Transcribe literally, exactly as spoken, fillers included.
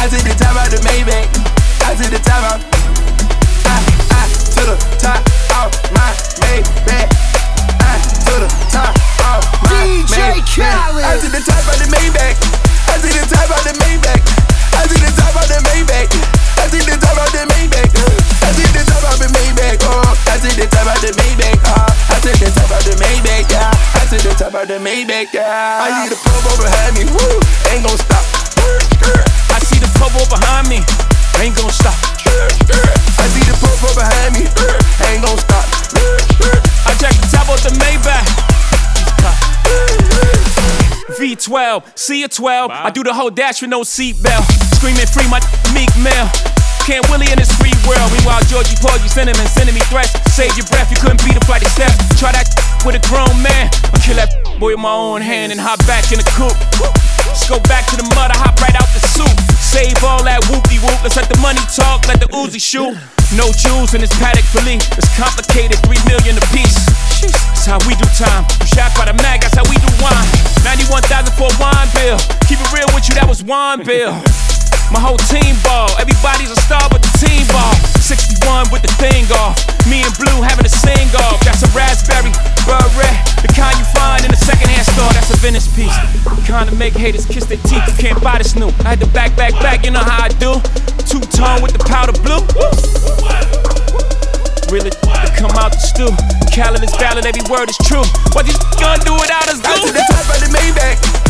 I to the top of the Maybach. I to the top of. I, I to the top of my Maybach. I to the top of my D J Khaled. I to the top of the Maybach. I to the top of the Maybach. I to the top of the Maybach. I to the top of the Maybach. I to the top of the Maybach. Oh, I to the top of the Maybach. Oh, I to the top of the Maybach. Yeah, I to the top of the Maybach. Yeah, I need a purple behind me. Woo, ain't gon' stop. I see the purple behind me. Ain't gon' stop. I see the purple behind me. Ain't gon' stop. I jack the top of the Maybach. V twelve, C a twelve. Wow. I do the whole dash with no seatbelt. Screaming free my Meek Mill. Can't Willie in this free world. Meanwhile, Georgie Porgy cinnamon sending me threats. Save your breath, you couldn't beat a flight of steps. Try that with a grown man. I kill that boy with my own hand and hop back in the coupe. Just go back to the mud, I hop right out the soup. Save all that whoopty-whoop. Let's let the money talk, let the Uzi shoot. No jewels in this paddock for me. It's complicated, three million apiece. That's how we do time. You shot by the mag, that's how we do wine. ninety-one thousand for a wine bill. Keep it real with you, that was wine bill. My whole team ball, everybody's a star but the team ball. sixty-one with the thing off, me and Blue having a sing off. That's a raspberry, beret, the kind you find in a secondhand store. That's a Venice piece, the kind to make haters kiss their teeth. You can't buy this new. I had to back, back, back, you know how I do. Two-tone with the powder blue. Really, to come out the stew. Khaled is valid, every word is true. What you gonna do without us, I to the top of the Maybach.